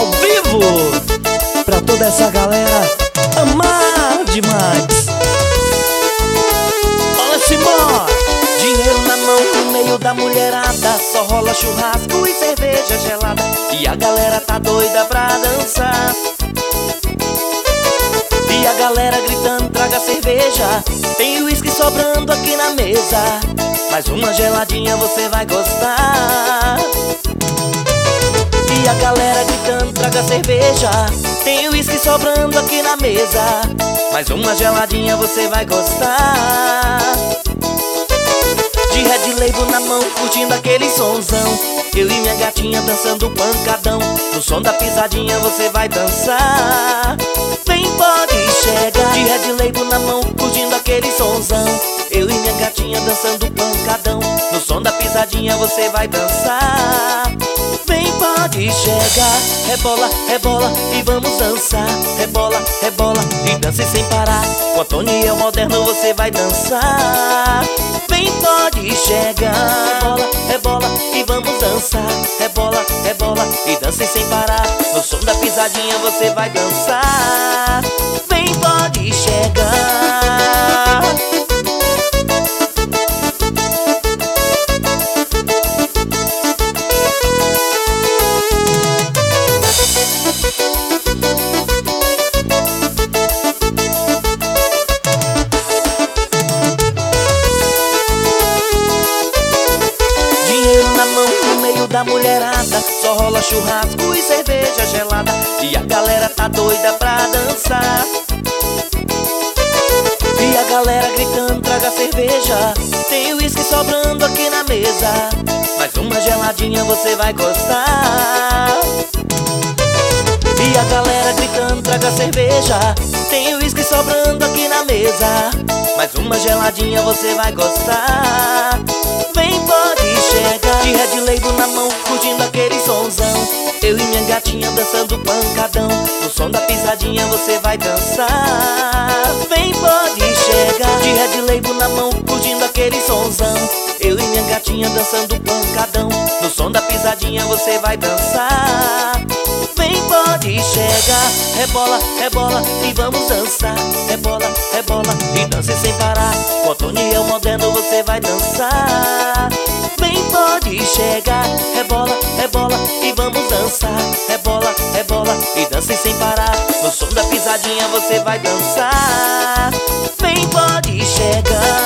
vivo pra toda essa galera amar demais. Olha, Simó, dinheiro na mão no meio da mulherada, só rola churrasco e cerveja gelada, e a galera tá doida pra dançar. E a galera gritando, traga cerveja, tem uísque sobrando aqui na mesa, mais uma geladinha você vai gostar. E a galera gritando, traga cerveja, tem uísque sobrando aqui na mesa, mais uma geladinha você vai gostar. De Red Label na mão, curtindo aquele sonzão, eu e minha gatinha dançando pancadão, no som da pisadinha você vai dançar. Vem, pode chegar. De Red Label na mão, curtindo aquele sonzão, eu e minha gatinha dançando pancadão, no som da pisadinha você vai dançar. Vem, pode chegar. Rebola, rebola e vamos dançar. Rebola, rebola e dance sem parar, com Antoniel moderno você vai dançar. Vem, pode chegar. Rebola, rebola e vamos dançar. Rebola, rebola e dance sem parar, no som da pisadinha você vai dançar. Vem, pode chegar. Dinheiro na mão no meio da mulherada, só rola churrasco e cerveja gelada, e a galera tá doida pra dançar. E a galera gritando, traga cerveja, tem uísque sobrando aqui na mesa, mais uma geladinha você vai gostar. E a galera gritando, traga cerveja, tem uísque sobrando aqui na mesa, mais uma geladinha você vai gostar. Vem, pode chegar. De Red Label na mão, curtindo aquele sonzão, eu e minha gatinha dançando pancadão, no som da pisadinha você vai dançar. Vem, pode chegar. De Red Label na mão, curtindo aquele sonzão, eu e minha gatinha dançando pancadão, no som da pisadinha você vai dançar. Vem, pode chegar. Rebola, rebola e vamos dançar. Rebola, rebola e dance sem parar, com Antoniel moderno você vai dançar. Vem, pode chegar. Rebola, rebola e vamos dançar. Rebola, rebola e dance sem parar, no som da pisadinha você vai dançar. Vem, pode chegar.